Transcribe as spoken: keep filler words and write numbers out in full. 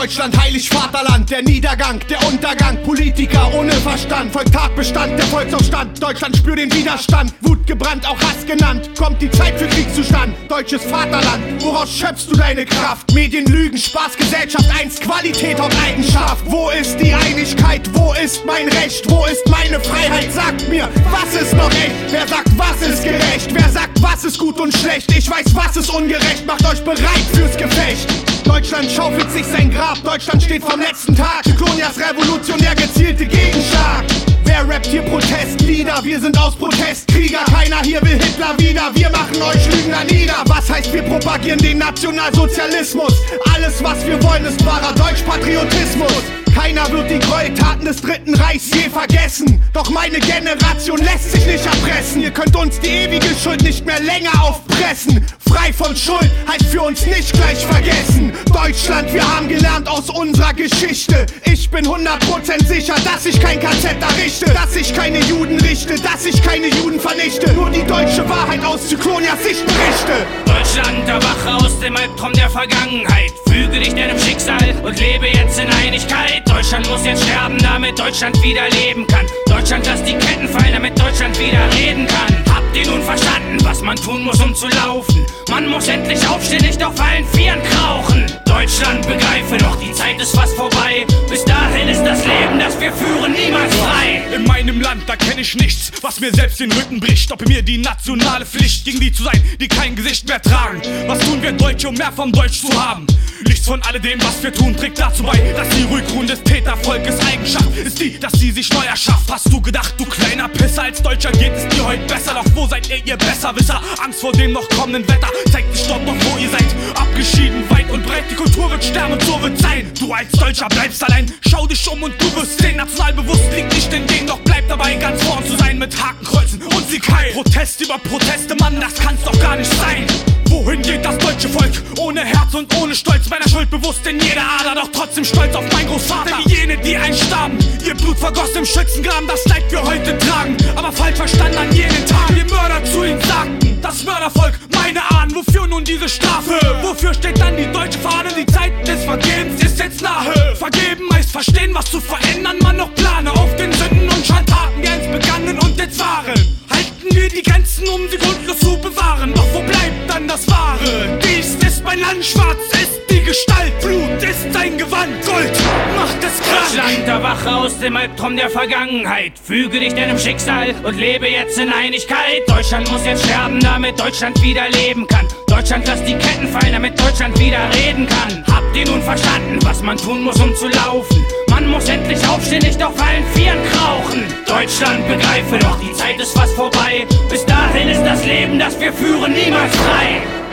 Deutschland, heilig Vaterland, der Niedergang, der Untergang, Politiker ohne Verstand, folgt Tatbestand, der Volksaufstand, Deutschland spürt den Widerstand, Wut gebrannt, auch Hass genannt, kommt die Zeit für Kriegszustand, deutsches Vaterland, woraus schöpfst du deine Kraft? Medien lügen, Spaß, Gesellschaft, einst Qualität und Eigenschaft. Wo ist die Einigkeit, wo ist mein Recht, wo ist meine Freiheit? Sagt mir, was ist noch echt? Wer sagt, was ist gerecht? Wer sagt, was ist gut und schlecht? Ich weiß, was ist ungerecht, macht euch bereit fürs Gefecht. Deutschland schaufelt sich sein Grab, Deutschland steht vom letzten Tag. Cyclonias Revolution, der gezielte Gegenschlag. Wer rappt hier Protestlieder? Wir sind aus Protest Krieger. Keiner hier will Hitler wieder, wir machen euch Lügner nieder. Was heißt, wir propagieren den Nationalsozialismus? Alles, was wir wollen, ist wahrer Deutschpatriotismus. Keiner wird die Gräueltaten des Dritten Reichs je vergessen. Doch meine Generation lässt sich nicht erpressen. Ihr könnt uns die ewige Schuld nicht mehr länger aufpressen. Frei von Schuld heißt für uns nicht gleich vergessen. Deutschland, wir haben gelernt aus unserer Geschichte. Ich bin hundert Prozent sicher, dass ich kein K Z errichte, dass ich keine Juden richte, dass ich keine Juden vernichte. Nur die deutsche Wahrheit aus Cyclonias Sicht berichte. Deutschland, erwache aus dem Albtraum der Vergangenheit. Füge dich deinem Schicksal und lebe jetzt in Einigkeit. Deutschland muss jetzt sterben, damit Deutschland wieder leben kann. Deutschland, lass die Ketten fallen, damit Deutschland wieder reden kann. Habt ihr nun verstanden, was man tun muss, um zu laufen? Man muss endlich aufstehen, nicht auf allen Vieren krauchen. Deutschland, begreife doch, die Zeit ist fast vorbei. Bis dahin ist das Leben, das wir führen, niemals frei. In meinem Land, da kenn ich nichts, was mir selbst den Rücken bricht. Stoppe mir die nationale Pflicht, gegen die zu sein, die kein Gesicht mehr tragen. Was tun wir Deutsche, um mehr vom Deutsch zu haben? Nichts von alledem, was wir tun, trägt dazu bei, dass die Ruhigruhen des Tätervolkes Eigenschaft ist die, dass sie sich neu erschafft. Hast du gedacht, du kleiner Pisser, als Deutscher geht es dir heute besser? Doch wo seid ihr, ihr Besserwisser? Angst vor dem noch kommenden Wetter zeigt sich dort noch, wo ihr seid. Abgeschieden, weit und breit, die Kultur wird sterben und so wird sein. Du als Deutscher bleibst allein, schau dich um und du wirst sehen. Nationalbewusst liegt nicht in denen, doch bleib dabei, ganz vorn zu sein mit Hakenkreuzen und Sieg heil. Protest über Proteste, Mann, das kann's doch gar nicht sein. Wohin geht das deutsche Volk? Ohne Herz und ohne Stolz, meiner Schuld bewusst in jeder Ader, doch trotzdem stolz auf meinen Großvater. Wie jene, die einstarben, ihr Blut vergoss im Schützengraben, das Leid wir heute tragen. Aber falsch verstanden an jenen Tagen, wir Mörder zu ihnen sagten, das Mördervolk, meine Ahnen, wofür nun diese Strafe? Wofür steht dann die deutsche Fahne? Die Zeit des Vergebens ist jetzt nahe. Vergeben heißt verstehen, was zu verändern man noch plane. Auf den Sünden und Schandtaten, die einst begannen und jetzt waren. Halten wir die Grenzen, um sie grundlos zu bewahren. Doch wo bleibt dann das Wahre? Dies ist mein Land, schwarz ist die Gestalt, Blut ist sein Gewand, Gold macht es krank. Deutschland, erwache aus dem Albtraum der Vergangenheit. Füge dich deinem Schicksal und lebe jetzt in Einigkeit. Deutschland muss jetzt sterben, damit Deutschland wieder leben kann. Deutschland, lass die Ketten fallen, damit Deutschland wieder reden kann. Habt ihr nun verstanden, was man tun muss, um zu laufen? Man muss endlich aufstehen, nicht auf allen Vieren krauchen. Deutschland, begreife doch, die Zeit ist fast vorbei. Bis dahin ist das Leben, das wir führen, niemals frei.